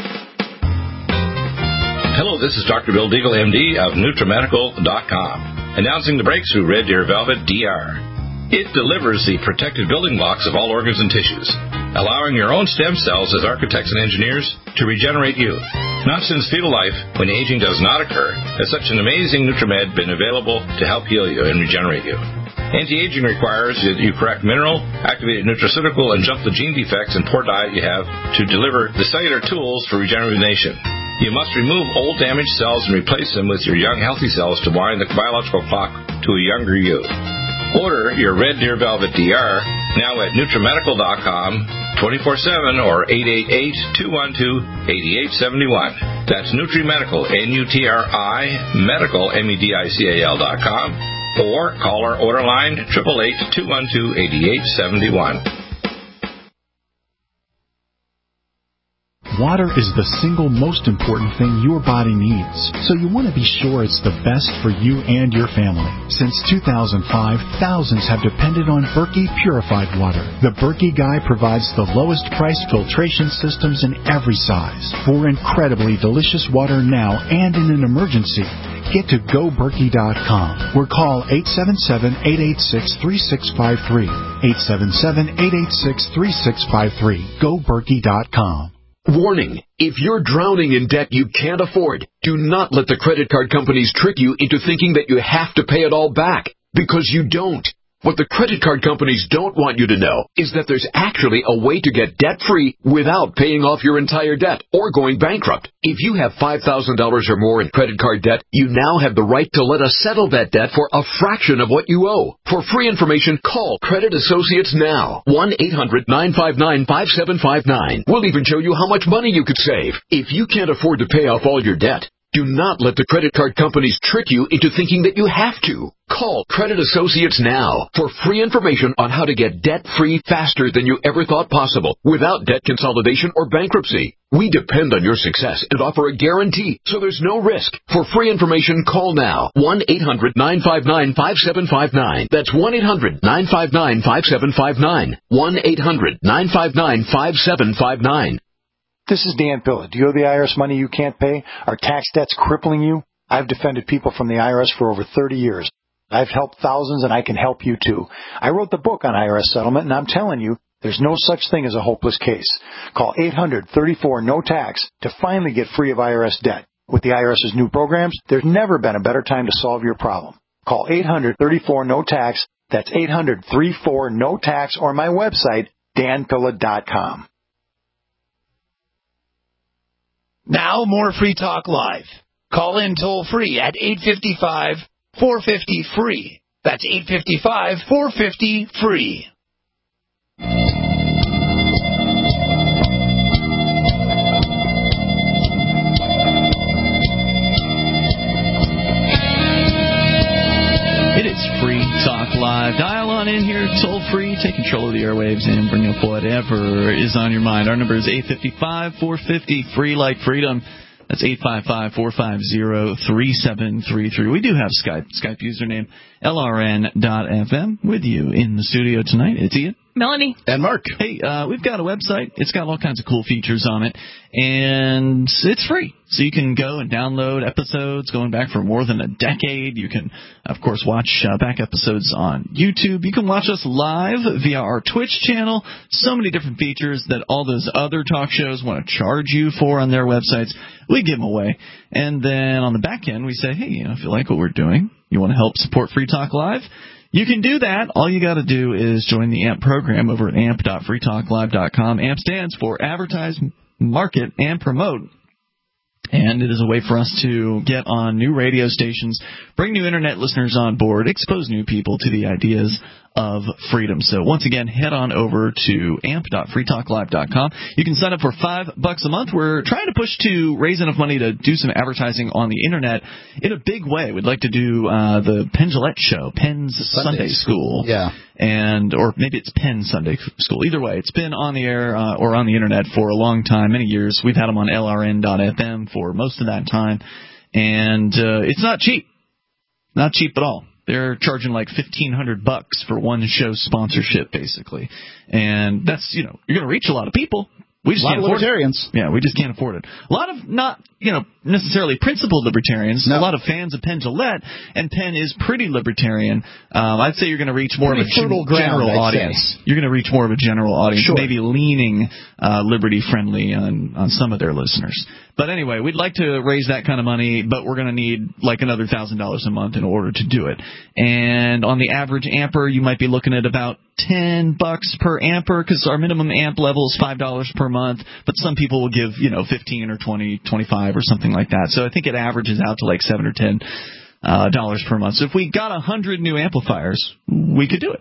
Hello, this is Doctor Bill Deagle, M D of Nutramedical dot com, announcing the breakthrough Red Deer Velvet D R. It delivers the protective building blocks of all organs and tissues, allowing your own stem cells as architects and engineers to regenerate youth. Not since fetal life, when aging does not occur, has such an amazing Nutramed been available to help heal you and regenerate you. Anti-aging requires that you correct mineral, activated nutraceutical, and jump the gene defects and poor diet you have to deliver the cellular tools for regeneration. You must remove old damaged cells and replace them with your young healthy cells to wind the biological clock to a younger you. Order your Red Deer Velvet D R now at Nutramedical dot com twenty-four seven or eight eight eight, two one two, eight eight seven one. That's NutriMedical, N U T R I, medical, M E D I C A L dot com, or call our order line, eight eight eight, two one two, eight eight seven one. Water is the single most important thing your body needs, so you want to be sure it's the best for you and your family. Since two thousand five, thousands have depended on Berkey purified water. The Berkey Guy provides the lowest priced filtration systems in every size for incredibly delicious water now and in an emergency. Get to go berkey dot com or call eight seven seven, eight eight six, three six five three. eight seven seven, eight eight six, three six five three. go berkey dot com. Warning, if you're drowning in debt you can't afford, do not let the credit card companies trick you into thinking that you have to pay it all back, because you don't. What the credit card companies don't want you to know is that there's actually a way to get debt-free without paying off your entire debt or going bankrupt. If you have five thousand dollars or more in credit card debt, you now have the right to let us settle that debt for a fraction of what you owe. For free information, call Credit Associates now. one eight hundred, nine five nine, five seven five nine. We'll even show you how much money you could save. If you can't afford to pay off all your debt, do not let the credit card companies trick you into thinking that you have to. Call Credit Associates now for free information on how to get debt-free faster than you ever thought possible without debt consolidation or bankruptcy. We depend on your success and offer a guarantee, so there's no risk. For free information, call now. one eight hundred, nine five nine, five seven five nine. That's one eight hundred, nine five nine, five seven five nine. one eight hundred, nine five nine, five seven five nine. This is Dan Pilla. Do you owe the I R S money you can't pay? Are tax debts crippling you? I've defended people from the I R S for over thirty years. I've helped thousands, and I can help you too. I wrote the book on I R S settlement, and I'm telling you, there's no such thing as a hopeless case. Call eight hundred, thirty-four, no tax to finally get free of I R S debt. With the IRS's new programs, there's never been a better time to solve your problem. Call eight hundred, thirty-four, no tax. That's eight hundred, thirty-four, no tax, or my website, dan pilla dot com. Now more Free Talk Live. Call in toll free at eight five five, four five zero, free. That's eight five five, four five zero, free. It is Free Talk Live. Dial on in here, toll free, take control of the airwaves, and bring up whatever is on your mind. Our number is eight five five, four five zero, free like freedom. That's eight five five, four five zero, three seven three three. We do have Skype. Skype username L R N dot F M. With you in the studio tonight, it's Ian, Melanie, and Mark. Hey, uh, we've got a website. It's got all kinds of cool features on it, and it's free. So you can go and download episodes going back for more than a decade. You can, of course, watch uh, back episodes on YouTube. You can watch us live via our Twitch channel. So many different features that all those other talk shows want to charge you for on their websites. We give them away. And then on the back end, we say, hey, you know, if you like what we're doing, you want to help support Free Talk Live, you can do that. All you got to do is join the A M P program over at amp dot free talk live dot com. A M P stands for Advertise, Market, and Promote. And it is a way for us to get on new radio stations, bring new Internet listeners on board, expose new people to the ideas of freedom. So once again, head on over to amp dot free talk live dot com. You can sign up for five bucks a month. We're trying to push to raise enough money to do some advertising on the Internet in a big way. We'd like to do uh, the Penn Jillette Show, Penn's Sunday, Sunday School. Yeah. And, or maybe it's Penn Sunday School. Either way, it's been on the air uh, or on the Internet for a long time, many years. We've had them on L R N dot F M for most of that time. And uh, it's not cheap. Not cheap at all. They're charging like fifteen hundred bucks for one show sponsorship, basically. And that's, you know, you're going to reach a lot of people. We just a lot can't of afford libertarians. it. Yeah, we just can't afford it. A lot of not, you know, necessarily principled libertarians. No. A lot of fans of Penn Jillette, and Penn is pretty libertarian. Um, I'd say you're going to reach more pretty of a gen- ground, general I'd audience. Say. You're going to reach more of a general audience, sure. maybe leaning uh, liberty-friendly on, on some of their listeners. But anyway, we'd like to raise that kind of money, but we're going to need like another one thousand dollars a month in order to do it. And on the average amper, you might be looking at about ten bucks per amper, because our minimum amp level is five dollars per month, but some people will give, you know, fifteen or twenty, twenty-five or something like that. So I think it averages out to like seven or ten uh, dollars per month. So if we got one hundred new amplifiers, we could do it.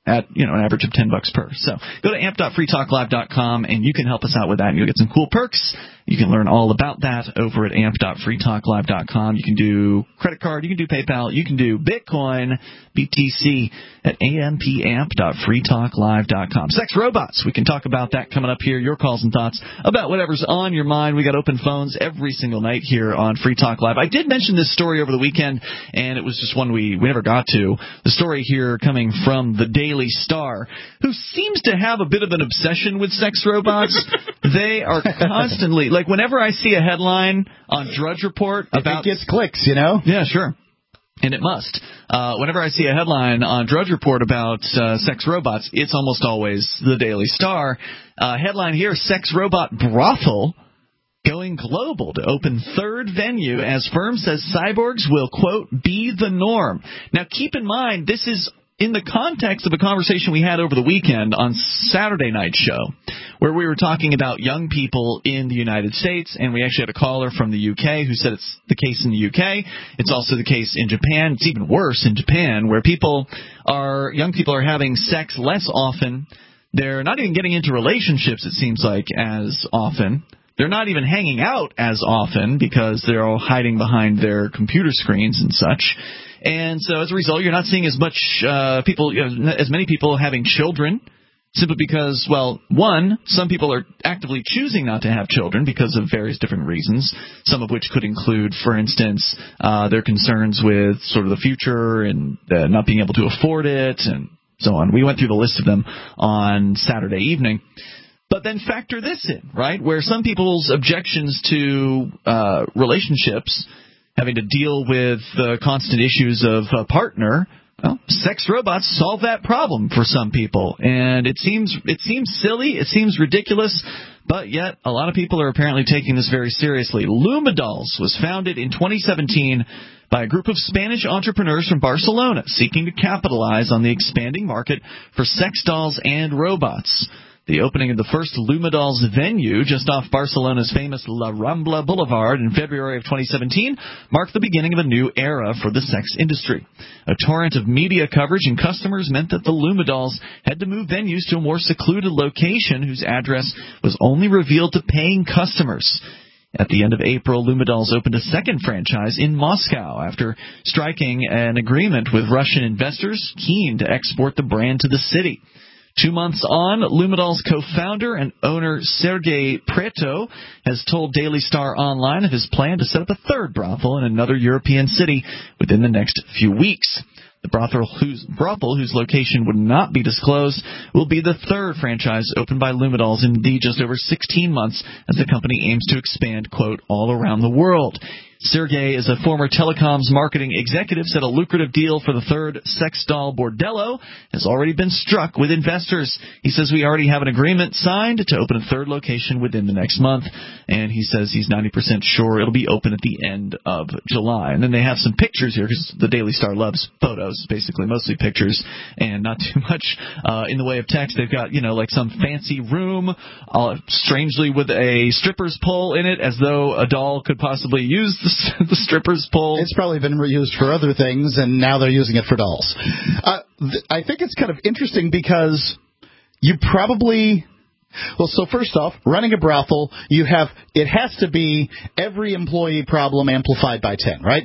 at, you know, an average of ten bucks per. So go to amp dot free talk live dot com and you can help us out with that, and you'll get some cool perks. You can learn all about that over at amp dot free talk live dot com. You can do credit card, you can do PayPal, you can do Bitcoin, B T C at amp dot free talk live dot com. Sex robots, we can talk about that coming up here. Your calls and thoughts about whatever's on your mind. We got open phones every single night here on Free Talk Live. I did mention this story over the weekend, and it was just one we, we never got to. The story here coming from the Daily Star, who seems to have a bit of an obsession with sex robots. They are constantly, like whenever I see a headline on Drudge Report about... It gets clicks, you know? Yeah, sure. And it must. Uh, whenever I see a headline on Drudge Report about uh, sex robots, it's almost always the Daily Star. Uh, headline here, sex robot brothel going global to open third venue as firm says cyborgs will, quote, be the norm. Now, keep in mind, this is in the context of a conversation we had over the weekend on Saturday night's show, where we were talking about young people in the United States, and we actually had a caller from the U K who said it's the case in the U K. It's also the case in Japan. It's even worse in Japan, where people are, young people are having sex less often. They're not even getting into relationships, it seems like, as often. They're not even hanging out as often because they're all hiding behind their computer screens and such. And so as a result, you're not seeing as much uh, people, you know, as many people having children, simply because, well, one, some people are actively choosing not to have children because of various different reasons, some of which could include, for instance, uh, their concerns with sort of the future and uh, not being able to afford it and so on. We went through the list of them on Saturday evening. But then factor this in, right, where some people's objections to uh, relationships, having to deal with the constant issues of a partner, well, sex robots solve that problem for some people. And it seems it seems silly, it seems ridiculous, but yet a lot of people are apparently taking this very seriously. Lumidolls was founded in twenty seventeen by a group of Spanish entrepreneurs from Barcelona seeking to capitalize on the expanding market for sex dolls and robots. The opening of the first Lumidolls venue just off Barcelona's famous La Rambla Boulevard in February of twenty seventeen marked the beginning of a new era for the sex industry. A torrent of media coverage and customers meant that the Lumidolls had to move venues to a more secluded location whose address was only revealed to paying customers. At the end of April, Lumidolls opened a second franchise in Moscow after striking an agreement with Russian investors keen to export the brand to the city. Two months on, Lumidolls co-founder and owner Sergei Preto has told Daily Star Online of his plan to set up a third brothel in another European city within the next few weeks. The brothel whose, brothel, whose location would not be disclosed, will be the third franchise opened by Lumidolls in the just over sixteen months as the company aims to expand, quote, all around the world. Sergei is a former telecoms marketing executive, said a lucrative deal for the third sex doll bordello has already been struck with investors. He says we already have an agreement signed to open a third location within the next month, and he says he's ninety percent sure it'll be open at the end of July. And then they have some pictures here, because the Daily Star loves photos, basically, mostly pictures, and not too much uh, in the way of text. They've got, you know, like some fancy room, uh, strangely with a stripper's pole in it, as though a doll could possibly use the the stripper's pole. It's probably been reused for other things, and now they're using it for dolls. Uh, th- I think it's kind of interesting because you probably... Well, so first off, running a brothel, you have... It has to be every employee problem amplified by ten, right?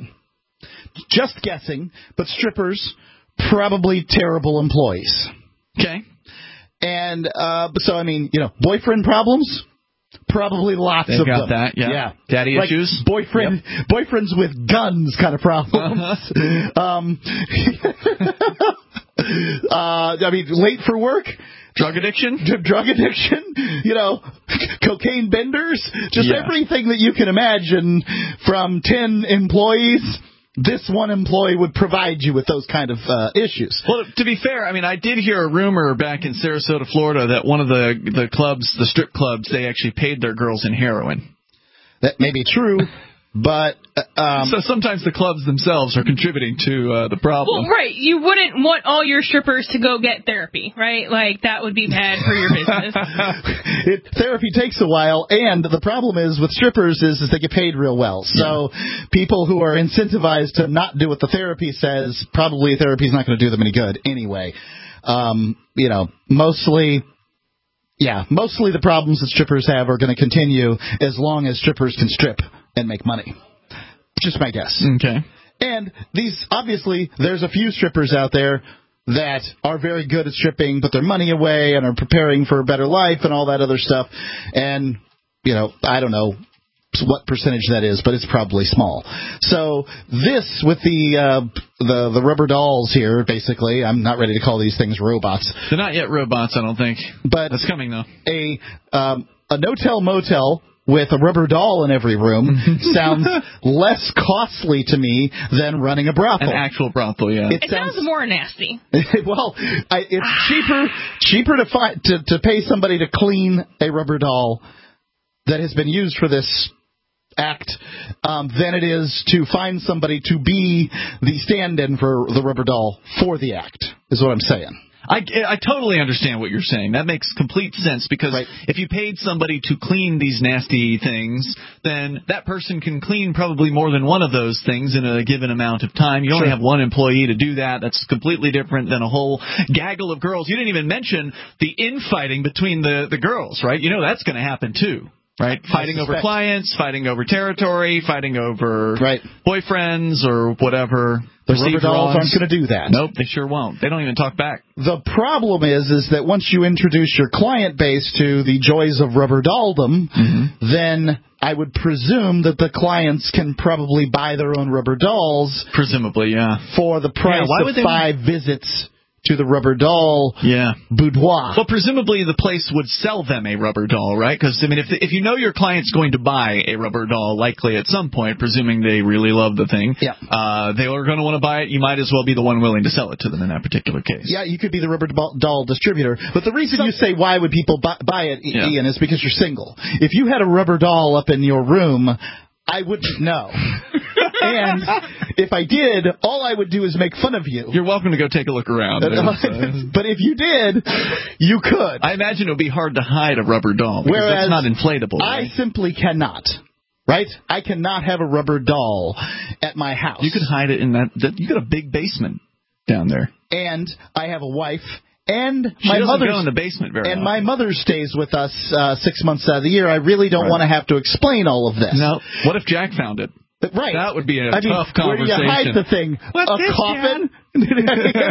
Just guessing, but strippers, probably terrible employees. Okay. And uh, so, I mean, you know, boyfriend problems... Probably lots They've of got them. that, yeah. yeah. Daddy like issues? Boyfriend, yep. Boyfriends with guns kind of problems. Uh-huh. um, uh, I mean, late for work. Drug addiction? D- drug addiction. You know, cocaine benders. Just yeah. everything that you can imagine from ten employees. This one employee would provide you with those kind of uh, issues. Well, to be fair, I mean, I did hear a rumor back in Sarasota, Florida, that one of the the clubs, the strip clubs, they actually paid their girls in heroin. That may be true, but... Um, so sometimes the clubs themselves are contributing to uh, the problem. Well, right. You wouldn't want all your strippers to go get therapy, right? Like, that would be bad for your business. it, therapy takes a while, and the problem is with strippers is, is they get paid real well. So yeah. people who are incentivized to not do what the therapy says, probably therapy's not going to do them any good anyway. um, you know, mostly, yeah, mostly the problems that strippers have are going to continue as long as strippers can strip and make money. Just my guess. Okay. And these, obviously, there's a few strippers out there that are very good at stripping, put their money away, and are preparing for a better life and all that other stuff. And, you know, I don't know what percentage that is, but it's probably small. So this, with the uh, the the rubber dolls here, basically, I'm not ready to call these things robots. They're not yet robots, I don't think. But that's coming, though. A um, a no-tell motel with a rubber doll in every room sounds less costly to me than running a brothel. An actual brothel, yeah. It, it sounds, sounds more nasty. Well, I, it's cheaper cheaper to, fi- to to pay somebody to clean a rubber doll that has been used for this act um, than it is to find somebody to be the stand-in for the rubber doll for the act, is what I'm saying. I, I totally understand what you're saying. That makes complete sense because right. if you paid somebody to clean these nasty things, then that person can clean probably more than one of those things in a given amount of time. You only sure. have one employee to do that. That's completely different than a whole gaggle of girls. You didn't even mention the infighting between the, the girls, right? You know that's going to happen too. Right, fighting over clients, fighting over territory, fighting over right. boyfriends or whatever. The rubber dolls aren't going to do that. Nope, they sure won't. They don't even talk back. The problem is, is that once you introduce your client base to the joys of rubber dolldom, mm-hmm. then I would presume that the clients can probably buy their own rubber dolls. Presumably, yeah. For the price yeah, of five they... visits to the rubber doll yeah. boudoir. Well, presumably the place would sell them a rubber doll, right? Because, I mean, if the, if you know your client's going to buy a rubber doll, likely at some point, presuming they really love the thing, yeah. uh, they are going to want to buy it. You might as well be the one willing to sell it to them in that particular case. Yeah, you could be the rubber doll distributor. But the reason so, you say why would people buy, buy it, yeah. Ian, is because you're single. If you had a rubber doll up in your room, I wouldn't know. And if I did, all I would do is make fun of you. You're welcome to go take a look around. But if you did, you could. I imagine it would be hard to hide a rubber doll because Whereas it's not inflatable. Right? I simply cannot. Right? I cannot have a rubber doll at my house. You could hide it in that. that you got a big basement down there. And I have a wife. And she my doesn't mother go in the basement very and often. my mother stays with us uh, six months out of the year. I really don't right. want to have to explain all of this. No. What if Jack found it? Right. That would be a I tough mean, conversation. Where do you hide the thing? What's a this, coffin? You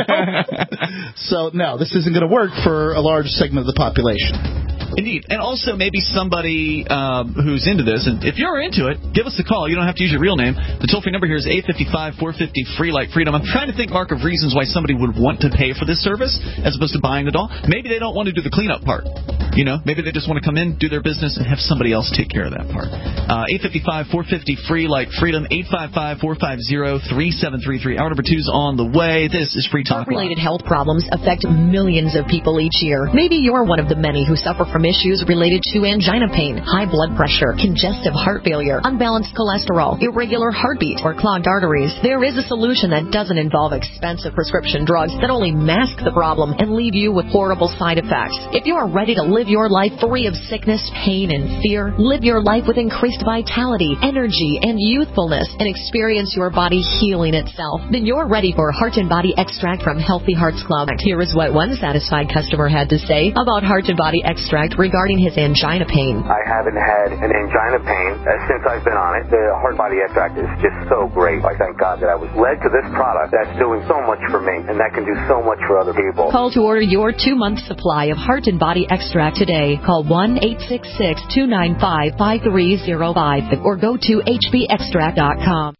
know? So, no, this isn't going to work for a large segment of the population. Indeed. And also maybe somebody um, who's into this. And if you're into it, give us a call. You don't have to use your real name. The toll-free number here is eight five five, four five zero, free like freedom. I'm trying to think, Mark, of reasons why somebody would want to pay for this service as opposed to buying the doll. Maybe they don't want to do the cleanup part. You know, maybe they just want to come in, do their business, and have somebody else take care of that part. Uh, eight five five, four five zero, free like freedom. eight five five, four five zero, three seven three three. Hour number two's on the way. This is Free Talk Live. Heart-related health problems affect millions of people each year. Maybe you're one of the many who suffer from issues related to angina pain, high blood pressure, congestive heart failure, unbalanced cholesterol, irregular heartbeat, or clogged arteries. There is a solution that doesn't involve expensive prescription drugs that only mask the problem and leave you with horrible side effects. If you are ready to live your life free of sickness, pain, and fear, live your life with increased vitality, energy, and youthfulness, and experience your body healing itself, then you're ready for Heart and Body Extract from Healthy Hearts Club. Here is what one satisfied customer had to say about Heart and Body Extract regarding his angina pain. I haven't had an angina pain uh, since I've been on it. The Heart Body Extract is just so great. I thank God that I was led to this product that's doing so much for me, and that can do so much for other people. Call to order your two-month supply of Heart and Body Extract today. Call one eight six six, two nine five, five three zero five or go to h b extract dot com.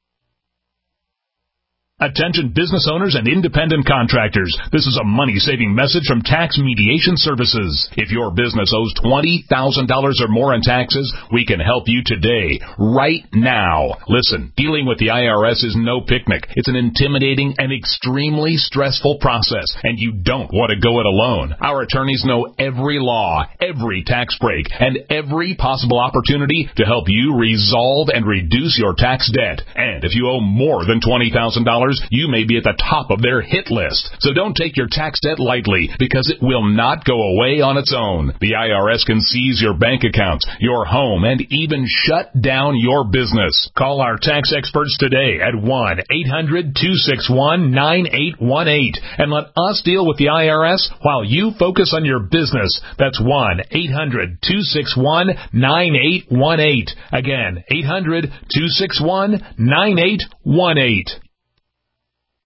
Attention business owners and independent contractors. This is a money-saving message from Tax Mediation Services. If your business owes twenty thousand dollars or more in taxes, we can help you today, right now. Listen, dealing with the I R S is no picnic. It's an intimidating and extremely stressful process, and you don't want to go it alone. Our attorneys know every law, every tax break, and every possible opportunity to help you resolve and reduce your tax debt. And if you owe more than twenty thousand dollars, dollars, you may be at the top of their hit list. So don't take your tax debt lightly, because it will not go away on its own. The I R S can seize your bank accounts, your home, and even shut down your business. Call our tax experts today at one eight hundred two six one nine eight one eight and let us deal with the I R S while you focus on your business. That's one eight hundred two six one nine eight one eight. Again, eight hundred two six one nine eight one eight.